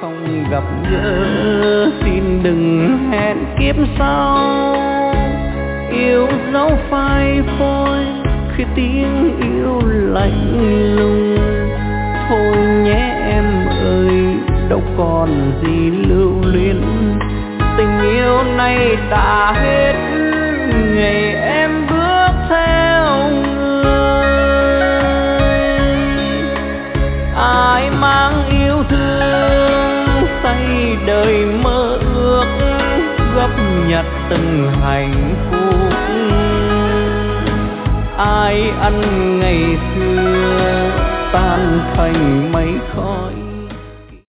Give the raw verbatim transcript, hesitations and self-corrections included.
không gặp gỡ, xin đừng hẹn kiếp sau. Yêu dấu phai phôi khi tiếng yêu lạnh lùng. Thôi nhé em ơi, đâu còn gì lưu luyến. Tình yêu này đã hết ngày em bước theo người. Ai mang yêu thương say đời mơ ước, gấp nhặt từng hạnh phúc. Ai ăn ngày xưa tan thành mây khói.